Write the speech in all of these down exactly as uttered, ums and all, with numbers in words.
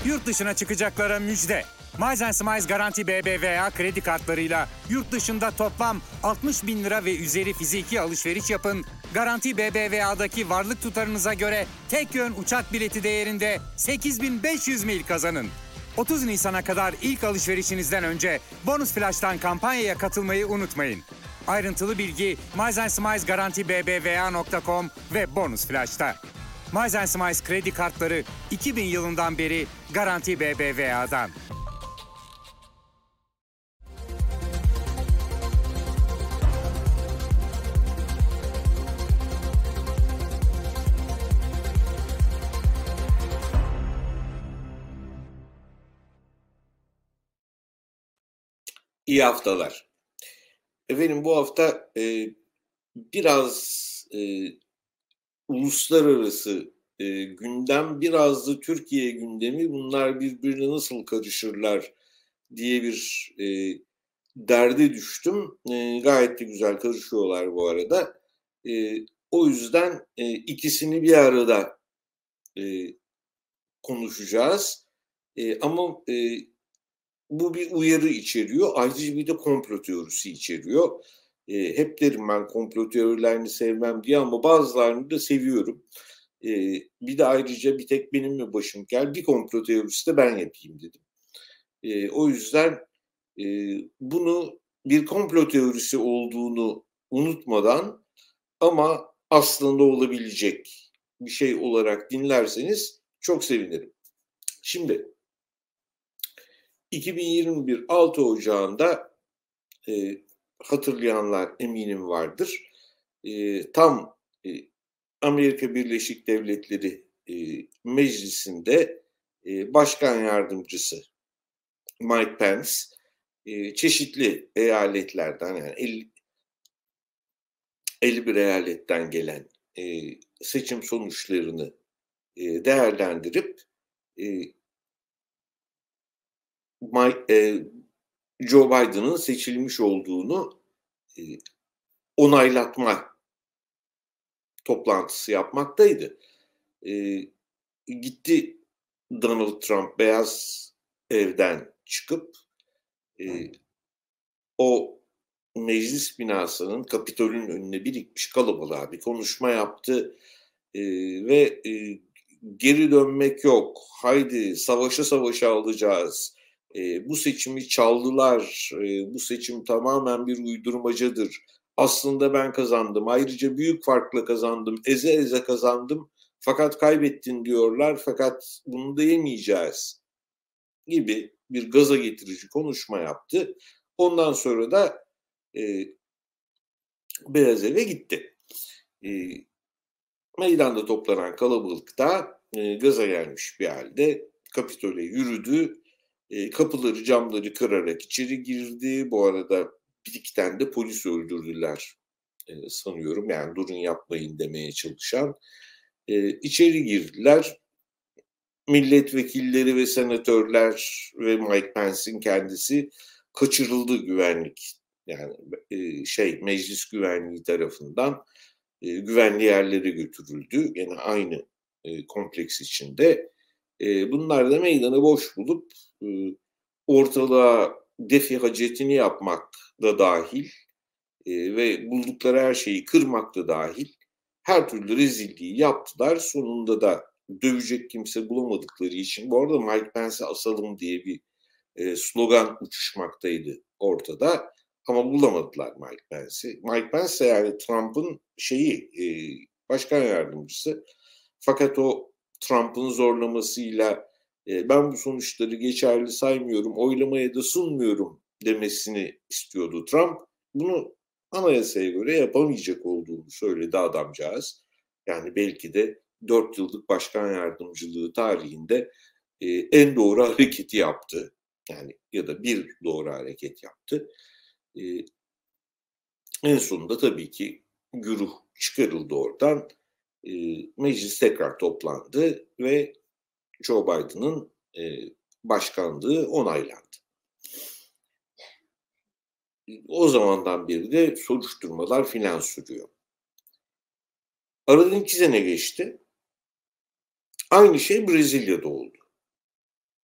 Yurt dışına çıkacaklara müjde. Miles and Smiles Garanti B B V A kredi kartlarıyla yurt dışında toplam altmış bin lira ve üzeri fiziki alışveriş yapın. Garanti B B V A'daki varlık tutarınıza göre tek yön uçak bileti değerinde sekiz bin beş yüz mil kazanın. otuz Nisan'a kadar ilk alışverişinizden önce Bonus Flash'tan kampanyaya katılmayı unutmayın. Ayrıntılı bilgi Miles and Smiles Garanti B B V A nokta com ve Bonus Flash'ta. Miles and Smiles kredi kartları iki bin yılından beri Garanti B B V A'dan. İyi haftalar. Efendim bu hafta e, biraz e, uluslararası e, gündem, biraz da Türkiye gündemi, bunlar birbirine nasıl karışırlar diye bir e, derde düştüm. E, gayet de güzel karışıyorlar bu arada. E, o yüzden e, ikisini bir arada e, konuşacağız. E, ama e, bu bir uyarı içeriyor. Ayrıca bir de komplo teorisi içeriyor. E, hep derim ben komplo teorilerini sevmem diye ama bazılarını da seviyorum. E, bir de ayrıca bir tek benim mi başım gel, bir komplo teorisi de ben yapayım dedim. E, o yüzden e, bunu bir komplo teorisi olduğunu unutmadan ama aslında olabilecek bir şey olarak dinlerseniz çok sevinirim. Şimdi iki bin yirmi bir altı Ocağı'nda e, hatırlayanlar eminim vardır. E, tam e, Amerika Birleşik Devletleri e, Meclisi'nde e, Başkan Yardımcısı Mike Pence e, çeşitli eyaletlerden, yani elli, elli bir eyaletten gelen e, seçim sonuçlarını e, değerlendirip e, Mike, e, Joe Biden'ın seçilmiş olduğunu e, onaylatma toplantısı yapmaktaydı. E, gitti Donald Trump Beyaz Ev'den çıkıp e, o meclis binasının, Kapitol'ün önüne birikmiş kalabalığa bir konuşma yaptı e, ve e, geri dönmek yok, haydi savaşa savaşa alacağız, e, bu seçimi çaldılar, e, bu seçim tamamen bir uydurmacadır, aslında ben kazandım, ayrıca büyük farkla kazandım, eze eze kazandım, fakat kaybettin diyorlar, fakat bunu da yemeyeceğiz gibi bir gaza getirici konuşma yaptı. Ondan sonra da e, Beyaz Ev'e gitti. E, meydanda toplanan kalabalıkta e, gaza gelmiş bir halde Kapitol'e yürüdü. E, kapıları camları kırarak içeri girdi. Bu arada bir iki tane de polis öldürdüler e, sanıyorum. Yani durun yapmayın demeye çalışan. E, içeri girdiler. Milletvekilleri ve senatörler ve Mike Pence'in kendisi kaçırıldı güvenlik. Yani e, şey meclis güvenliği tarafından e, güvenli yerlere götürüldü. Yine aynı e, kompleks içinde. E, bunlar da meydanı boş bulup e, ortalığa defi hacetini yapmak da dahil e, ve buldukları her şeyi kırmak da dahil her türlü rezilliği yaptılar. Sonunda da dövecek kimse bulamadıkları için, bu arada Mike Pence'e asalım diye bir e, slogan uçuşmaktaydı ortada. Ama bulamadılar Mike Pence'i. Mike Pence yani Trump'ın şeyi, e, başkan yardımcısı. Fakat o Trump'ın zorlamasıyla e, ben bu sonuçları geçerli saymıyorum, oylamaya da sunmuyorum demesini istiyordu Trump. Bunu anayasaya göre yapamayacak olduğunu söyledi adamcağız. Yani belki de dört yıllık başkan yardımcılığı tarihinde e, en doğru hareketi yaptı. Yani ya da bir doğru hareket yaptı. E, en sonunda tabii ki güruh çıkarıldı oradan. E, meclis tekrar toplandı ve Joe Biden'ın e, başkanlığı onaylandı. O zamandan beri de soruşturmalar filan sürüyor. Aradan iki sene geçti. Aynı şey Brezilya'da oldu.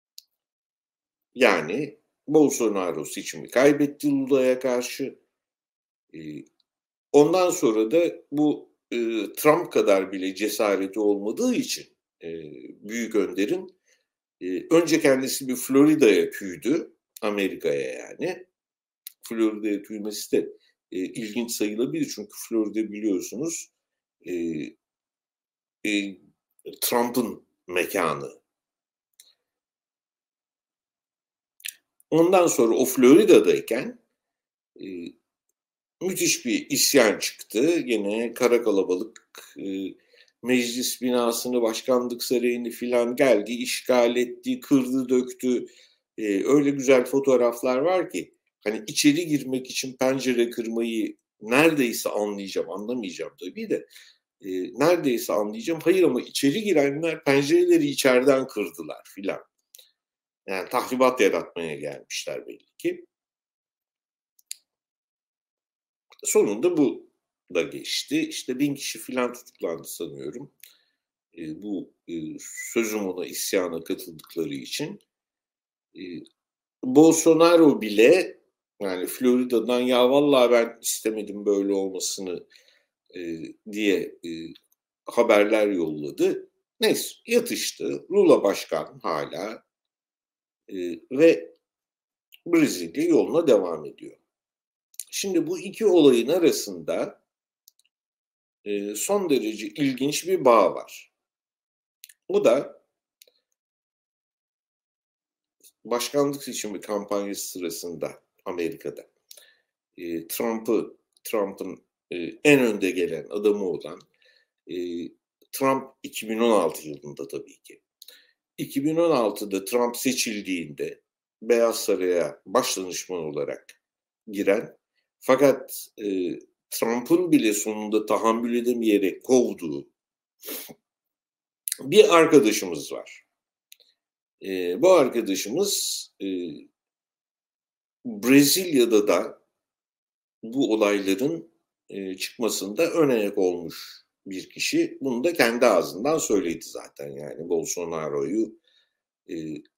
Yani Bolsonaro seçimi kaybetti Lula'ya karşı. E, ondan sonra da bu e, Trump kadar bile cesareti olmadığı için e, büyük önderin e, önce kendisi bir Florida'ya tüydü, Amerika'ya yani. Florida'ya tüymesi de e, ilginç sayılabilir çünkü Florida biliyorsunuz e, e, Trump'ın mekanı. Ondan sonra o Florida'dayken e, müthiş bir isyan çıktı. Yine kara kalabalık e, meclis binasını, başkanlık sarayını filan geldi, işgal etti, kırdı, döktü. E, öyle güzel fotoğraflar var ki hani içeri girmek için pencere kırmayı neredeyse anlayacağım, anlamayacağım tabii de e, neredeyse anlayacağım. Hayır ama içeri girenler pencereleri içeriden kırdılar filan. Yani tahribat yaratmaya gelmişler belli ki. Sonunda bu da geçti. İşte bin kişi filan tutuklandı sanıyorum. E, bu e, sözüm ona isyana katıldıkları için. E, Bolsonaro bile yani Florida'dan ya vallahi ben istemedim böyle olmasını e, diye e, haberler yolladı. Neyse yatıştı. Lula başkan hala e, ve Brezilya yoluna devam ediyor. Şimdi bu iki olayın arasında e, son derece ilginç bir bağ var. O da başkanlık seçimi kampanyası sırasında Amerika'da e, Trump'ı, Trump'ın e, en önde gelen adamı olan e, Trump iki bin on altı yılında tabii ki. iki bin on altıda Trump seçildiğinde Beyaz Saray'a başdanışman olarak giren fakat e, Trump'ın bile sonunda tahammül edemeyerek kovduğu bir arkadaşımız var. E, bu arkadaşımız e, Brezilya'da da bu olayların e, çıkmasında ön ayak olmuş bir kişi. Bunu da kendi ağzından söyledi zaten. Yani Bolsonaro'yu e,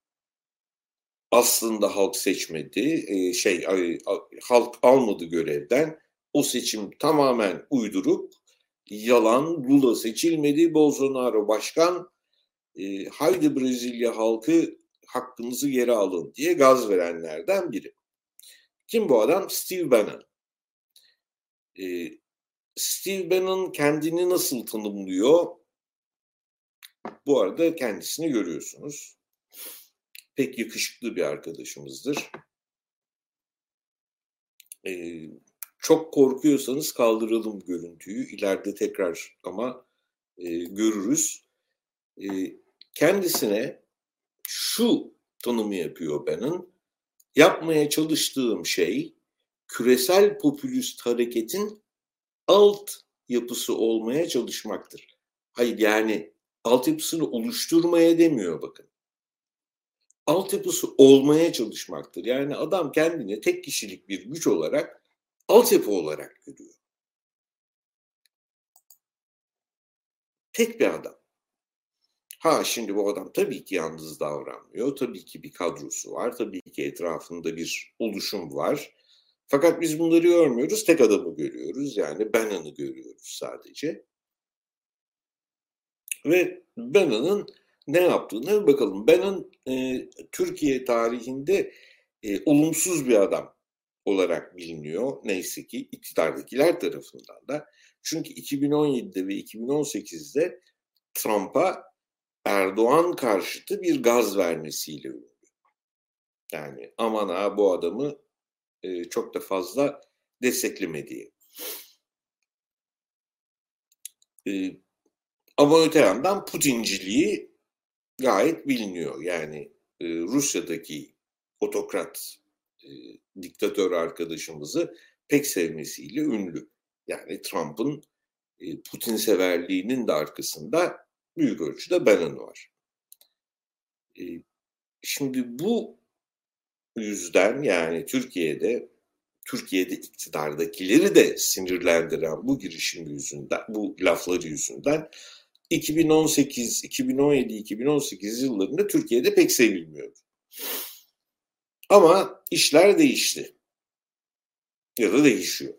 aslında halk seçmedi, e, şey a, a, halk almadı görevden. O seçim tamamen uyduruk, yalan. Lula seçilmedi, Bolsonaro başkan. E, haydi Brezilya halkı hakkınızı geri alın diye gaz verenlerden biri. Kim bu adam? Steve Bannon. E, Steve Bannon kendini nasıl tanımlıyor? Bu arada kendisini görüyorsunuz. Pek yakışıklı bir arkadaşımızdır. E, çok korkuyorsanız kaldıralım görüntüyü. İleride tekrar ama e, görürüz. E, kendisine şu tanımı yapıyor Bannon. Yapmaya çalıştığım şey küresel popülist hareketin alt yapısı olmaya çalışmaktır. Hayır yani altyapısını oluşturmaya demiyor bakın. Altyapısı olmaya çalışmaktır. Yani adam kendini tek kişilik bir güç olarak altyapı olarak görüyor. Tek bir adam. Ha şimdi bu adam tabii ki yalnız davranmıyor. Tabii ki bir kadrosu var. Tabii ki etrafında bir oluşum var. Fakat biz bunları görmüyoruz. Tek adamı görüyoruz. Yani Bannon'ı görüyoruz sadece. Ve Bannon'ın ne yaptığını bakalım. Bannon e, Türkiye tarihinde e, olumsuz bir adam olarak biliniyor. Neyse ki iktidardakiler tarafından da. Çünkü iki bin on yedide ve iki bin on sekizde Trump'a Erdoğan karşıtı bir gaz vermesiyle ünlü. Yani aman ha bu adamı e, çok da fazla desteklemediği. E, ama öte yandan Putinciliği gayet biliniyor. Yani e, Rusya'daki otokrat e, diktatör arkadaşımızı pek sevmesiyle ünlü. Yani Trump'ın e, Putin severliğinin de arkasında büyük ölçüde Bannon var. E, şimdi bu yüzden yani Türkiye'de Türkiye'de iktidardakileri de sinirlendiren bu girişim yüzünden, bu lafları yüzünden iki bin on sekiz, iki bin on yedi, iki bin on sekiz yıllarında Türkiye'de pek sevilmiyordu. Ama işler değişti. Ya da değişiyor.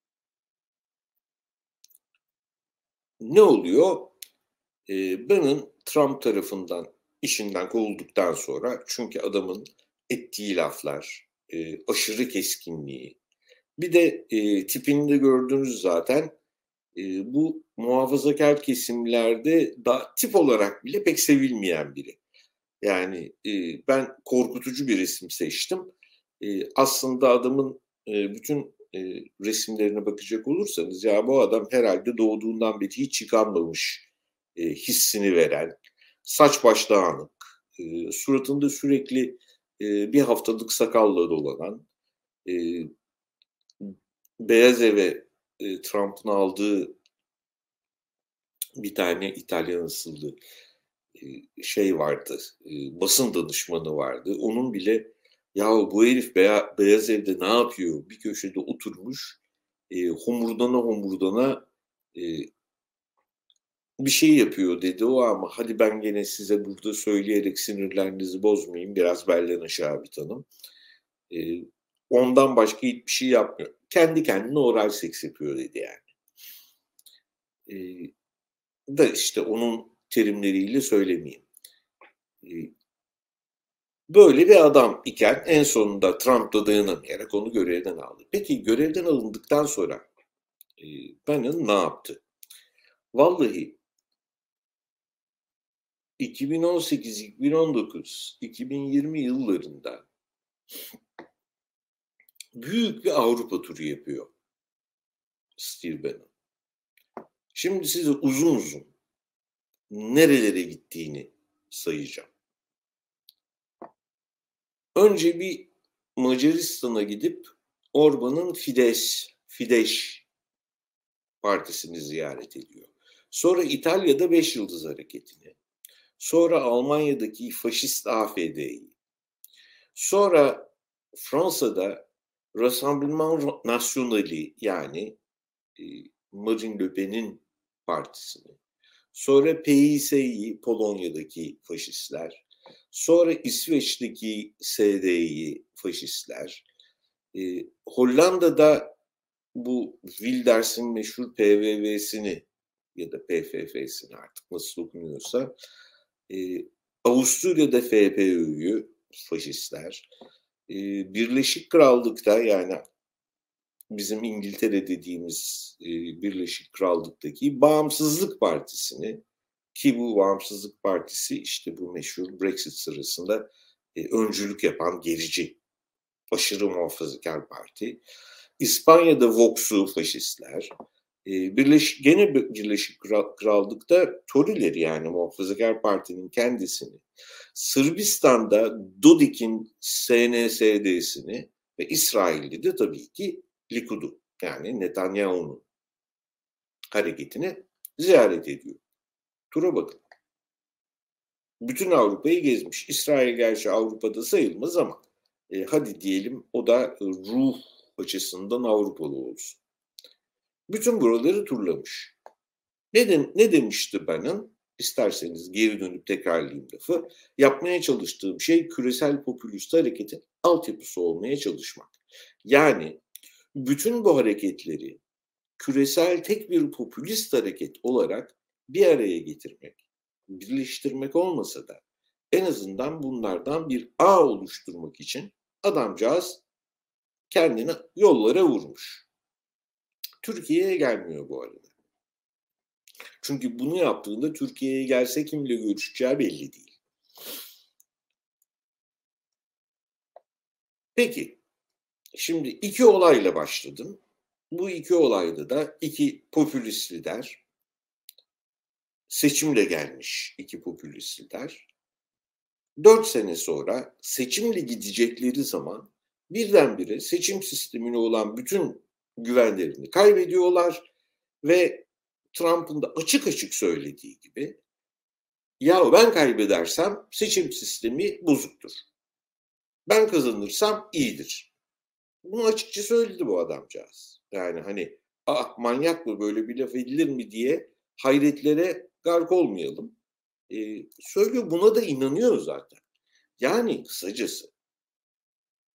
Ne oluyor? Eee, Bannon Trump tarafından işinden kovulduktan sonra, çünkü adamın ettiği laflar, eee, aşırı keskinliği, bir de eee, tipini de gördünüz zaten. Eee, bu muhafazakar kesimlerde da tip olarak bile pek sevilmeyen biri. Yani eee, ben korkutucu bir resim seçtim. Eee, aslında adamın eee, bütün eee, resimlerine bakacak olursanız, ya bu adam herhalde doğduğundan beri hiç yıkanmamış eee, hissini veren, saç baş dağınık, eee, suratında sürekli eee, bir haftalık sakalla dolanan, eee, Beyaz Ev'e eee, Trump'ın aldığı bir tane İtalyan asıllı eee, şey vardı, eee, basın danışmanı vardı. Onun bile "Yahu bu herif beya Beyaz Ev'de ne yapıyor? Bir köşede oturmuş, eee, homurdana homurdana, eee, bir şey yapıyor." dedi o, ama hadi ben gene size burada söyleyerek sinirlerinizi bozmayayım, biraz belden aşağı bir tanım. Eee, Ondan başka hiçbir şey yapmıyor. Kendi kendine oral seks yapıyor dedi yani. Eee, Da işte onun terimleriyle söylemeyeyim. Eee, Böyle bir adam iken en sonunda Trump da dayanamayarak onu görevden aldı. Peki görevden alındıktan sonra eee Bannon ne yaptı? Vallahi iki bin on sekiz, iki bin on dokuz, iki bin yirmi yıllarında büyük bir Avrupa turu yapıyor Steve Bannon. Şimdi size uzun uzun nerelere gittiğini sayacağım. Önce bir Macaristan'a gidip Orban'ın Fidesz, Fidesz partisini ziyaret ediyor. Sonra İtalya'da Beş Yıldız Hareketi'ni, sonra Almanya'daki faşist A F D'yi, sonra Fransa'da Rassemblement National'i, yani e, Marine Le Pen'in partisini, sonra P I S'yi, Polonya'daki faşistler, sonra İsveç'teki S D'yi, faşistler, e, Hollanda'da bu Wilders'in meşhur P V V'sini ya da P F F'sini, artık nasıl okunuyorsa, e, Avusturya'da F P Ö'yü, faşistler, e, Birleşik Krallık'ta, yani bizim İngiltere dediğimiz e, Birleşik Krallık'taki Bağımsızlık Partisi'ni, ki bu Bağımsızlık Partisi işte bu meşhur Brexit sırasında e, öncülük yapan gerici, aşırı muhafazakar parti. İspanya'da Vox'u, faşistler. E, Birleş, gene Birleşik Krallık'ta Tory'leri, yani Muhafazakar Parti'nin kendisini. Sırbistan'da Dodik'in S N S D'sini ve İsrail'de de tabii ki Likud'u, yani Netanyahu'nun hareketini ziyaret ediyor. Tura bakın. Bütün Avrupa'yı gezmiş. İsrail gerçi Avrupa'da sayılmaz ama e, hadi diyelim o da ruh açısından Avrupalı olsun. Bütün buraları turlamış. Ne, de, ne demişti Bannon? İsterseniz geri dönüp tekrarlayayım lafı. Yapmaya çalıştığım şey küresel popülist hareketin altyapısı olmaya çalışmak. Yani bütün bu hareketleri küresel tek bir popülist hareket olarak bir araya getirmek, birleştirmek olmasa da en azından bunlardan bir ağ oluşturmak için adamcağız kendini yollara vurmuş. Türkiye'ye gelmiyor bu arada. Çünkü bunu yaptığında Türkiye'ye gelse kimle görüşeceği belli değil. Peki, şimdi iki olayla başladım. Bu iki olayda da iki popülist lider, seçimle gelmiş iki popülist lider, dört sene sonra seçimle gidecekleri zaman birdenbire seçim sistemine olan bütün güvenlerini kaybediyorlar ve Trump'ın da açık açık söylediği gibi, ya ben kaybedersem seçim sistemi bozuktur, ben kazanırsam iyidir. Bunu açıkça söyledi bu adamcağız. Yani hani ah manyak mı, böyle bir laf edilir mi diye hayretlere gark olmayalım. Ee, söylüyor, buna da inanıyor zaten. Yani kısacası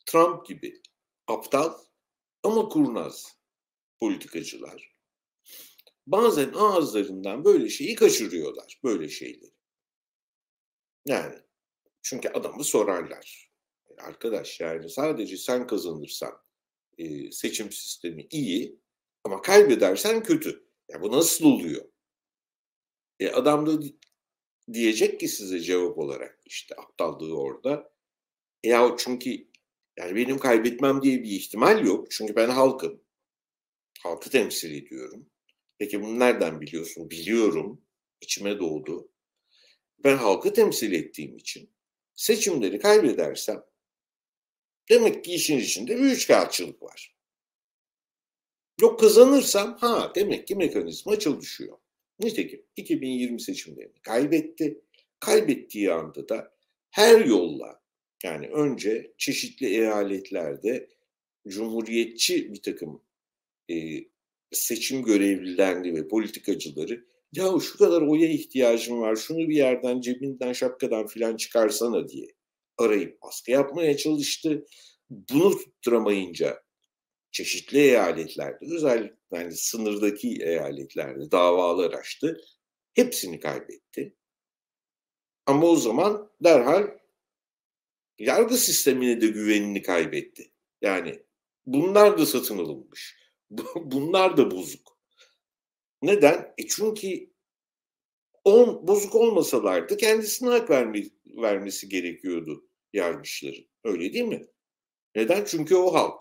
Trump gibi aptal ama kurnaz politikacılar bazen ağızlarından böyle şeyi kaçırıyorlar, böyle şeyleri. Yani çünkü adamı sorarlar. Arkadaş yani sadece sen kazanırsan e, seçim sistemi iyi ama kaybedersen kötü. Ya bu nasıl oluyor? E adam da diyecek ki size cevap olarak işte aptallığı orada. E ya çünkü yani benim kaybetmem diye bir ihtimal yok. Çünkü ben halkım. Halkı temsil ediyorum. Peki bunu nereden biliyorsun? Biliyorum. İçime doğdu. Ben halkı temsil ettiğim için seçimleri kaybedersem demek ki işin içinde bir üçkağıtçılık var. Yok kazanırsam ha demek ki mekanizma çalışıyor. Nitekim iki bin yirmi seçimlerini kaybetti. Kaybettiği anda da her yolla yani önce çeşitli eyaletlerde cumhuriyetçi bir takım e, seçim görevlilerini ve politikacıları ya şu kadar oya ihtiyacım var şunu bir yerden cebinden şapkadan filan çıkarsana diye arayıp baskı yapmaya çalıştı. Bunu tutturamayınca çeşitli eyaletlerde özellikle yani sınırdaki eyaletlerde davalar açtı. Hepsini kaybetti. Ama o zaman derhal yargı sistemine de güvenini kaybetti. Yani bunlar da satın alınmış. Bunlar da bozuk. Neden? E çünkü on, bozuk olmasalardı kendisine hak verme, vermesi gerekiyordu yargıçların. Öyle değil mi? Neden? Çünkü o halk.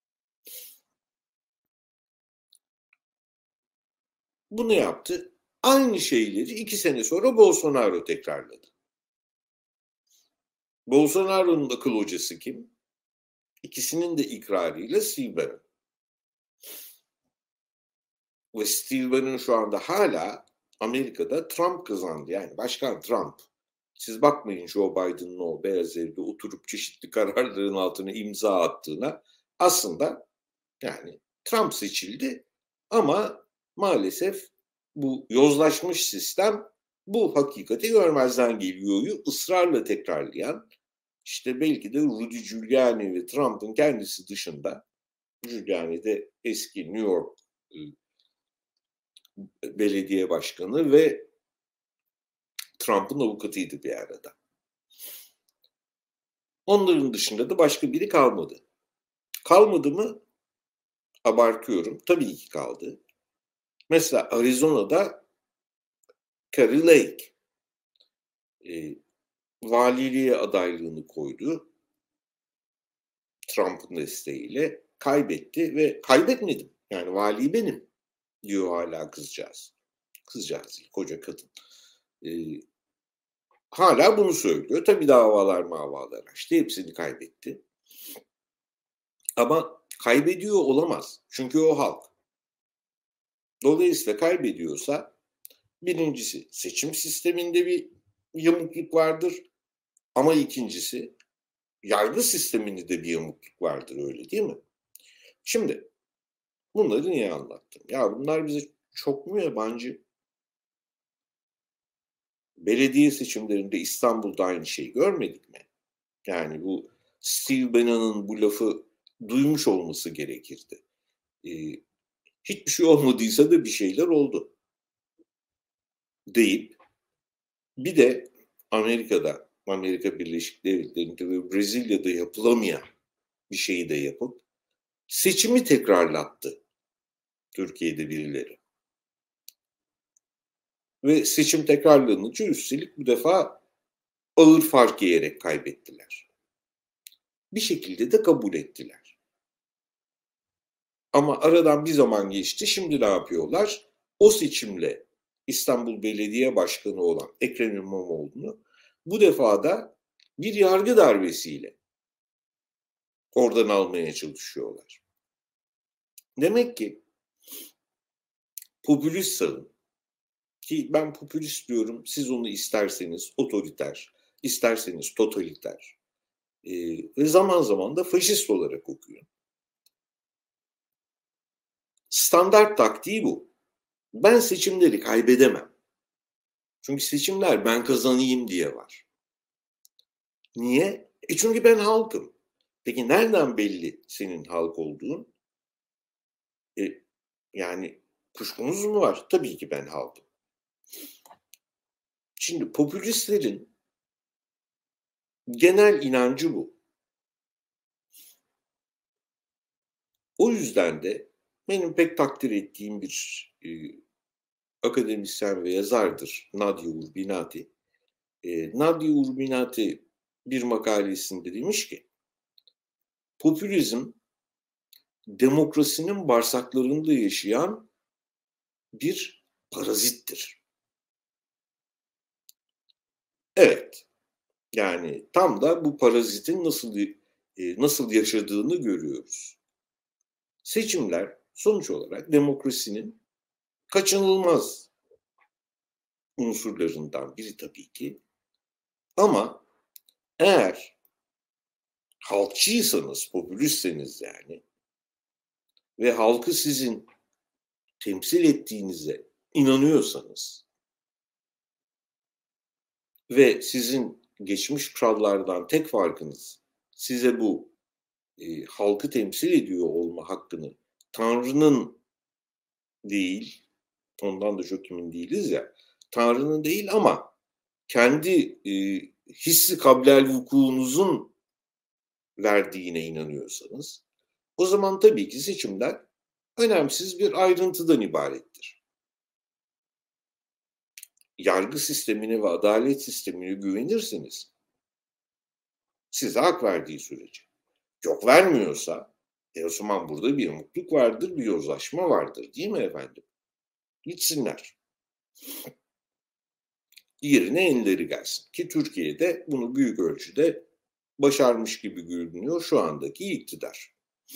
Bunu yaptı. Aynı şeyleri iki sene sonra Bolsonaro tekrarladı. Bolsonaro'nun akıl hocası kim? İkisinin de ikrarıyla Steve Bannon. Ve Steve Bannon şu anda hala Amerika'da Trump kazandı. Yani Başkan Trump. Siz bakmayın Joe Biden'ın o Beyaz Ev'de oturup çeşitli kararların altına imza attığına. Aslında yani Trump seçildi ama maalesef bu yozlaşmış sistem bu hakikati görmezden geliyor'yu ısrarla tekrarlayan işte belki de Rudy Giuliani ve Trump'ın kendisi dışında Giuliani de eski New York belediye başkanı ve Trump'ın avukatıydı bir arada. Onların dışında da başka biri kalmadı. Kalmadı mı? Abartıyorum. Tabii ki kaldı. Mesela Arizona'da Kari Lake e, valiliğe adaylığını koydu. Trump'ın desteğiyle kaybetti ve kaybetmedim. Yani vali benim diyor hala kızcağız. Kızcağız değil, koca kadın. E, hala bunu söylüyor. Tabii davalar mavalar açtı. Hepsini kaybetti. Ama kaybediyor olamaz. Çünkü o halk. Dolayısıyla kaybediyorsa birincisi seçim sisteminde bir yamukluk vardır. Ama ikincisi yargı sisteminde de bir yamukluk vardır öyle değil mi? Şimdi bunları niye anlattım? Ya bunlar bize çok mu yabancı? Belediye seçimlerinde İstanbul'da aynı şeyi görmedik mi? Yani bu Steve Bannon'ın bu lafı duymuş olması gerekirdi. Ee, hiçbir şey olmadıysa da bir şeyler oldu deyip bir de Amerika'da, Amerika Birleşik Devletleri'nde ve Brezilya'da yapılamayan bir şeyi de yapıp seçimi tekrarlattı Türkiye'de birileri. Ve seçim tekrarlanınca üstelik bu defa ağır fark yiyerek kaybettiler. Bir şekilde de kabul ettiler. Ama aradan bir zaman geçti. Şimdi ne yapıyorlar? O seçimle İstanbul Belediye Başkanı olan Ekrem İmamoğlu'nu bu defa da bir yargı darbesiyle oradan almaya çalışıyorlar. Demek ki popülist sağın, ki ben popülist diyorum, siz onu isterseniz otoriter, isterseniz totaliter e, ve zaman zaman da faşist olarak okuyun. Standart taktiği bu. Ben seçimleri kaybedemem. Çünkü seçimler ben kazanayım diye var. Niye? E çünkü ben halkım. Peki nereden belli senin halk olduğun? E, yani kuşkunuz mu var? Tabii ki ben halkım. Şimdi popülistlerin genel inancı bu. O yüzden de benim pek takdir ettiğim bir e, akademisyen ve yazardır Nadia Urbinati. E, Nadia Urbinati bir makalesinde demiş ki, popülizm demokrasinin bağırsaklarında yaşayan bir parazittir. Evet, yani tam da bu parazitin nasıl e, nasıl yaşadığını görüyoruz. Seçimler sonuç olarak demokrasinin kaçınılmaz unsurlarından biri tabii ki. Ama eğer halkçıysanız, popülistseniz yani ve halkı sizin temsil ettiğinize inanıyorsanız ve sizin geçmiş krallardan tek farkınız size bu e, halkı temsil ediyor olma hakkını Tanrı'nın değil, ondan da çok emin değiliz ya, Tanrı'nın değil ama kendi e, hissi kablel vukuunuzun verdiğine inanıyorsanız, o zaman tabii ki seçimler önemsiz bir ayrıntıdan ibarettir. Yargı sistemine ve adalet sistemine güvenirsiniz, size hak verdiği sürece. Yok vermiyorsa, e o zaman burada bir mutluluk vardır, bir yozlaşma vardır, değil mi efendim? Gitsinler. Yerine elleri gelsin. Ki Türkiye'de bunu büyük ölçüde başarmış gibi görünüyor şu andaki iktidar.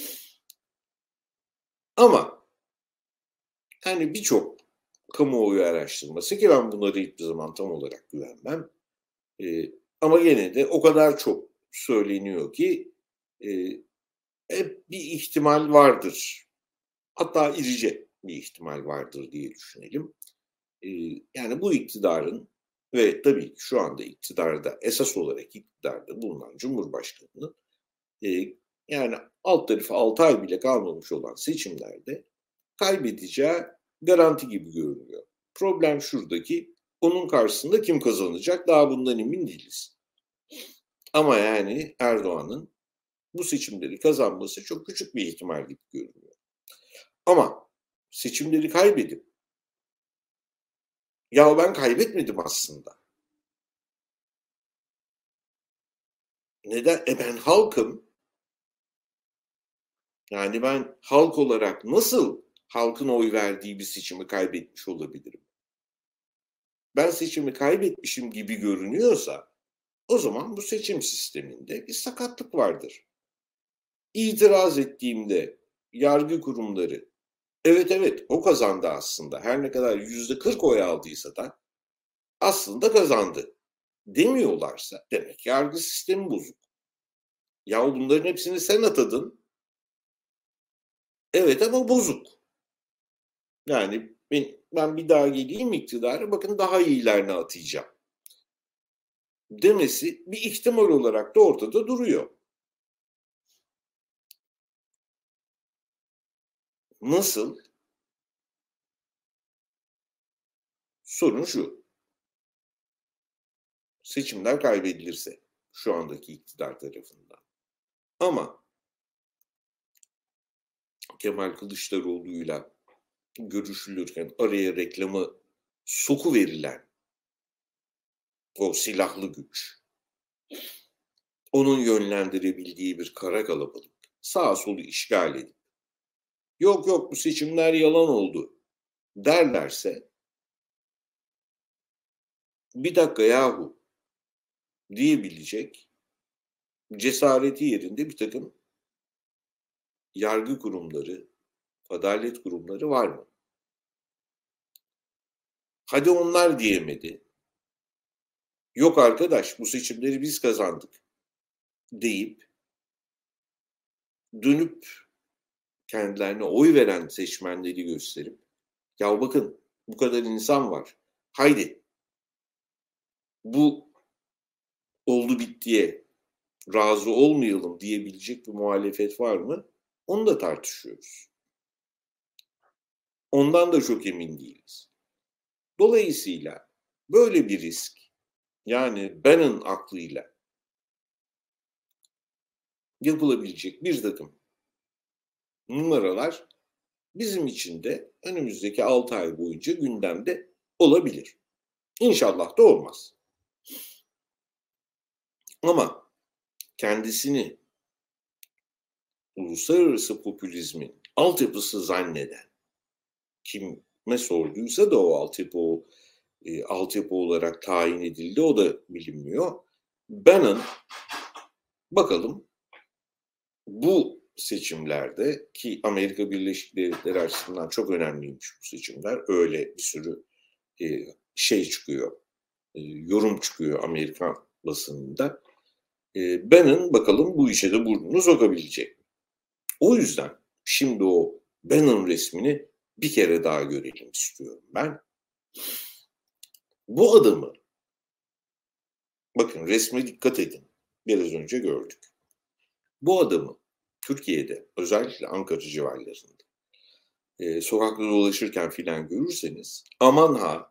Ama yani birçok kamuoyu araştırması, ki ben bunları hiçbir zaman tam olarak güvenmem, e, ama gene de o kadar çok söyleniyor ki e, hep bir ihtimal vardır. Hatta irice bir ihtimal vardır diye düşünelim. E, yani bu iktidarın ve tabii ki şu anda iktidarda, esas olarak iktidarda bulunan Cumhurbaşkanı'nın e, yani alt tarafı altı ay bile kalmamış olan seçimlerde kaybedeceği garanti gibi görünüyor. Problem şuradaki, onun karşısında kim kazanacak daha bundan emin değiliz. Ama yani Erdoğan'ın bu seçimleri kazanması çok küçük bir ihtimal gibi görünüyor. Ama seçimleri kaybedip, ya ben kaybetmedim aslında. Neden? E ben halkım. Yani ben halk olarak nasıl halkın oy verdiği bir seçimi kaybetmiş olabilirim? Ben seçimi kaybetmişim gibi görünüyorsa, o zaman bu seçim sisteminde bir sakatlık vardır. İtiraz ettiğimde yargı kurumları, evet evet o kazandı aslında, her ne kadar yüzde kırk oy aldıysa da aslında kazandı demiyorlarsa, demek yargı sistemi bozuk. Ya bunların hepsini sen atadın, evet ama bozuk. Yani ben, ben bir daha geleyim iktidara, bakın daha iyilerini atayacağım demesi bir ihtimal olarak da ortada duruyor. Nasıl? Sorun şu: seçimler kaybedilirse şu andaki iktidar tarafından. Ama Kemal Kılıçdaroğlu'yla görüşülürken araya reklamı sokuverilen o silahlı güç, onun yönlendirebildiği bir kara kalabalık sağa solu işgal edip yok yok bu seçimler yalan oldu derlerse, bir dakika yahu diyebilecek cesareti yerinde bir takım yargı kurumları, adalet kurumları var mı? Hadi onlar diyemedi. Yok arkadaş bu seçimleri biz kazandık deyip dönüp kendilerine oy veren seçmenleri gösterip, ya bakın bu kadar insan var, haydi bu oldu bittiye razı olmayalım diyebilecek bir muhalefet var mı? Onu da tartışıyoruz. Ondan da çok emin değiliz. Dolayısıyla böyle bir risk, yani Bannon aklıyla yapılabilecek bir takım numaralar bizim için de önümüzdeki altı ay boyunca gündemde olabilir. İnşallah da olmaz. Ama kendisini uluslararası popülizmin altyapısı zanneden, kime sorduysa da o altyapı, o, e, altyapı olarak tayin edildi, o da bilinmiyor. Bannon, bakalım bu seçimlerde, ki Amerika Birleşik Devletleri açısından çok önemliymiş bu seçimler, öyle bir sürü e, şey çıkıyor, e, yorum çıkıyor Amerikan basınında. E, Bannon bakalım bu işe de burnunu sokabilecek. O yüzden şimdi o Bannon resmini bir kere daha görelim istiyorum ben. Bu adamı, bakın resme dikkat edin, biraz önce gördük. Bu adamı Türkiye'de, özellikle Ankara civarlarında e, sokakta dolaşırken filan görürseniz, aman ha,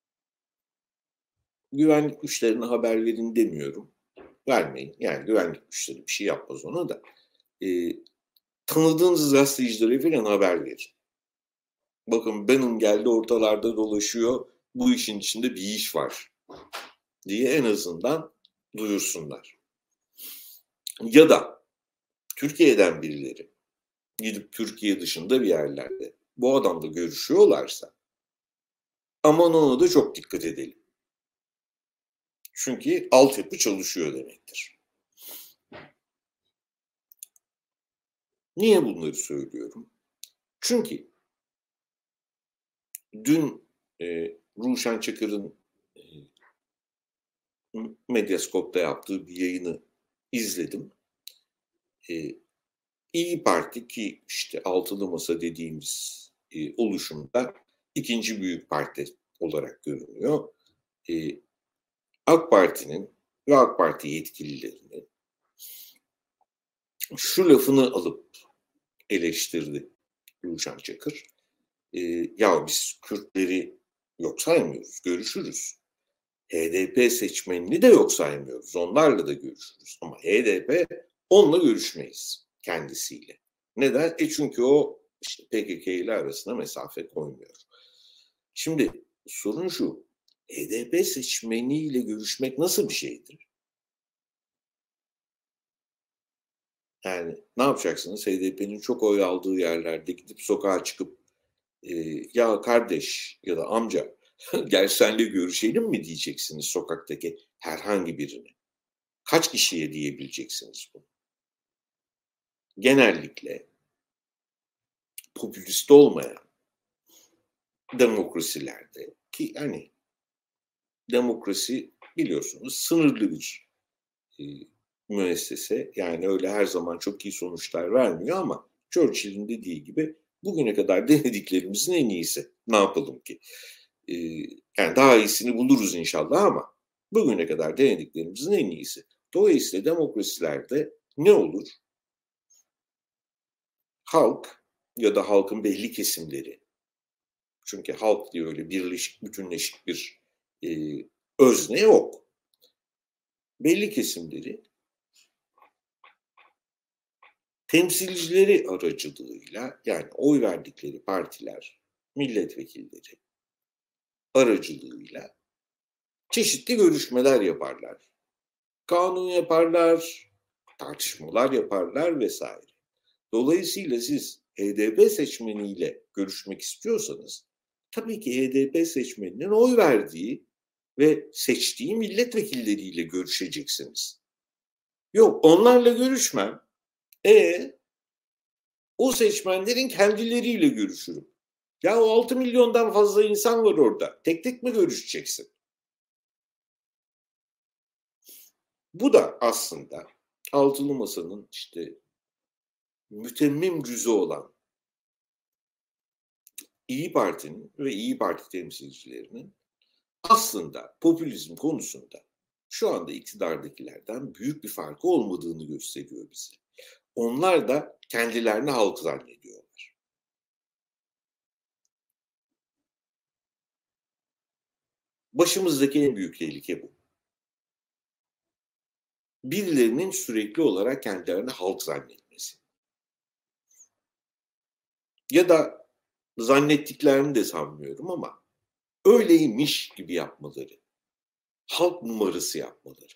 güvenlik güçlerine haber verin demiyorum. Vermeyin. Yani güvenlik güçleri bir şey yapmaz ona da. E, tanıdığınız gazetecilere filan haber verin. Bakın Bannon geldi, ortalarda dolaşıyor, bu işin içinde bir iş var diye en azından duyursunlar. Ya da Türkiye'den birileri gidip Türkiye dışında bir yerlerde bu adamla görüşüyorlarsa, aman ona da çok dikkat edelim. Çünkü altyapı çalışıyor demektir. Niye bunları söylüyorum? Çünkü dün e, Ruşen Çakır'ın e, Medyascope'da yaptığı bir yayını izledim. E, İyi Parti, ki işte altılı masa dediğimiz e, oluşumda ikinci büyük parti olarak görünüyor. E, AK Parti'nin ve AK Parti yetkililerinin şu lafını alıp eleştirdi Ruşen Çakır. E, ya biz Kürtleri yok saymıyoruz, görüşürüz. H D P seçmenini de yok saymıyoruz, onlarla da görüşürüz. Ama H D P, onunla görüşmeyiz kendisiyle. Neden? E çünkü o işte P K K ile arasına mesafe koymuyor. Şimdi sorun şu, H D P seçmeniyle görüşmek nasıl bir şeydir? Yani ne yapacaksınız? H D P'nin çok oy aldığı yerlerde gidip sokağa çıkıp e, ya kardeş ya da amca gel senle görüşelim mi diyeceksiniz sokaktaki herhangi birini. Kaç kişiye diyebileceksiniz bunu? Genellikle popülist olmayan demokrasilerde, ki hani demokrasi biliyorsunuz sınırlı bir e, müessese, yani öyle her zaman çok iyi sonuçlar vermiyor, ama Churchill'in dediği gibi bugüne kadar denediklerimizin en iyisi. Ne yapalım ki? Ee, yani daha iyisini buluruz inşallah, ama bugüne kadar denediklerimizin en iyisi. Dolayısıyla demokrasilerde ne olur? Halk ya da halkın belli kesimleri, çünkü halk diye öyle birleşik, bütünleşik bir e, özne yok. Belli kesimleri temsilcileri aracılığıyla, yani oy verdikleri partiler, milletvekilleri aracılığıyla çeşitli görüşmeler yaparlar. Kanun yaparlar, tartışmalar yaparlar vesaire. Dolayısıyla siz H D P seçmeniyle görüşmek istiyorsanız, tabii ki H D P seçmeninin oy verdiği ve seçtiği milletvekilleriyle görüşeceksiniz. Yok, onlarla görüşmem. E o seçmenlerin kendileriyle görüşürüm. Ya o altı milyondan fazla insan var orada. Tek tek mi görüşeceksin? Bu da aslında altılı masanın işte mütemmim cüzü olan İyi Parti'nin ve İyi Parti temsilcilerinin aslında popülizm konusunda şu anda iktidardakilerden büyük bir farkı olmadığını gösteriyor bize. Onlar da kendilerini halk zannediyorlar. Başımızdaki en büyük tehlike bu. Birilerinin sürekli olarak kendilerini halk zannetmesi. Ya da zannettiklerini de sanmıyorum ama öyleymiş gibi yapmaları. Halk numarası yapmaları.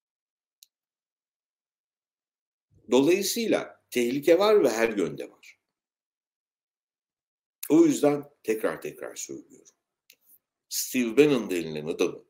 Dolayısıyla tehlike var ve her yönde var. O yüzden tekrar tekrar söylüyorum. Steve Bannon denilen adamı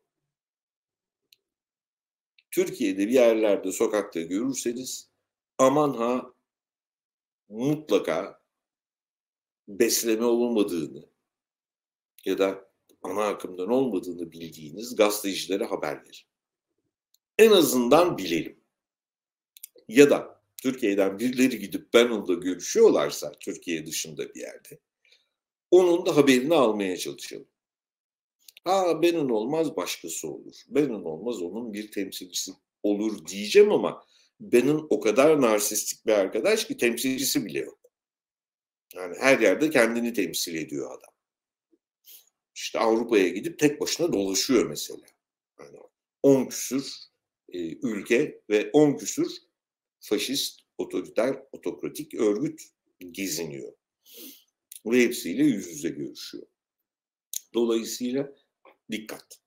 Türkiye'de bir yerlerde sokakta görürseniz aman ha mutlaka besleme olmadığını ya da ana akımdan olmadığını bildiğiniz gazetecilere haber verin. En azından bilelim. Ya da Türkiye'den birileri gidip Bannon'la görüşüyorlarsa Türkiye dışında bir yerde onun da haberini almaya çalışalım. Ha Bannon olmaz başkası olur. Bannon olmaz onun bir temsilcisi olur diyeceğim ama Bannon o kadar narsistik bir arkadaş ki temsilcisi bile yok. Yani her yerde kendini temsil ediyor adam. İşte Avrupa'ya gidip tek başına dolaşıyor mesela. Yani on küsür e, ülke ve on küsür faşist, otoriter, otokratik örgüt geziniyor. Ve hepsiyle yüz yüze görüşüyor. Dolayısıyla dikkat.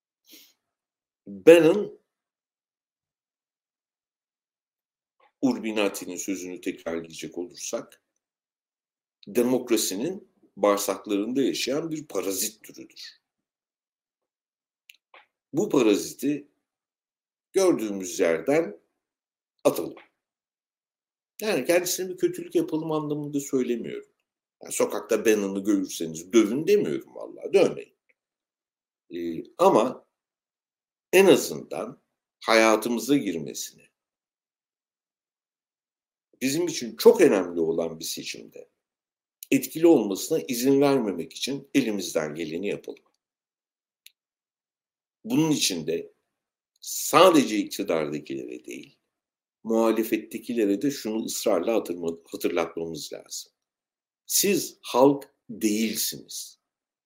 Bannon, Urbinati'nin sözünü tekrarlayacak olursak, demokrasinin bağırsaklarında yaşayan bir parazit türüdür. Bu paraziti gördüğümüz yerden atalım. Yani kendisine bir kötülük yapalım anlamında söylemiyorum. Yani sokakta Bannon'u görürseniz dövün demiyorum vallahi, dövmeyin. Ee, ama en azından hayatımıza girmesini, bizim için çok önemli olan bir seçimde etkili olmasına izin vermemek için elimizden geleni yapalım. Bunun için de sadece iktidardakilere değil, muhalefettekilere de şunu ısrarla hatırlatmamız lazım. Siz halk değilsiniz.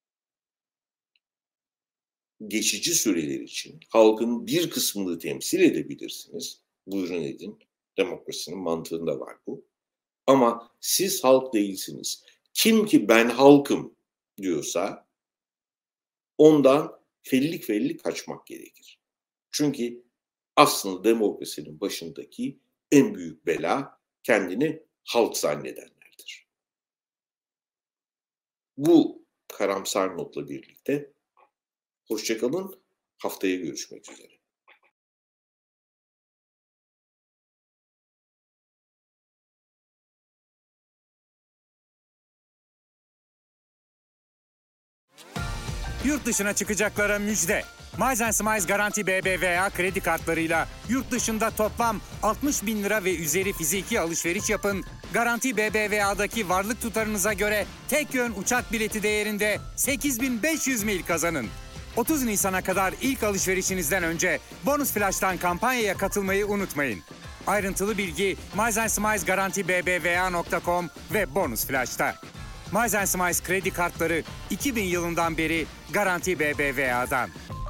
Geçici süreler için halkın bir kısmını temsil edebilirsiniz. Buyurun edin. Demokrasinin mantığında var bu. Ama siz halk değilsiniz. Kim ki ben halkım diyorsa ondan fellik fellik kaçmak gerekir. Çünkü aslında demokrasinin başındaki en büyük bela kendini halk zannedenlerdir. Bu karamsar notla birlikte hoşça kalın, haftaya görüşmek üzere. Yurt dışına çıkacaklara müjde. Miles Smiles Garanti B B V A kredi kartlarıyla yurt dışında toplam altmış bin lira ve üzeri fiziki alışveriş yapın. Garanti B B V A'daki varlık tutarınıza göre tek yön uçak bileti değerinde sekiz bin beş yüz mil kazanın. otuz Nisan'a kadar ilk alışverişinizden önce Bonus Flash'tan kampanyaya katılmayı unutmayın. Ayrıntılı bilgi Miles Smiles Garanti B B V A nokta com ve Bonus Flash'ta. Miles Smiles kredi kartları iki bin yılından beri Garanti B B V A'dan.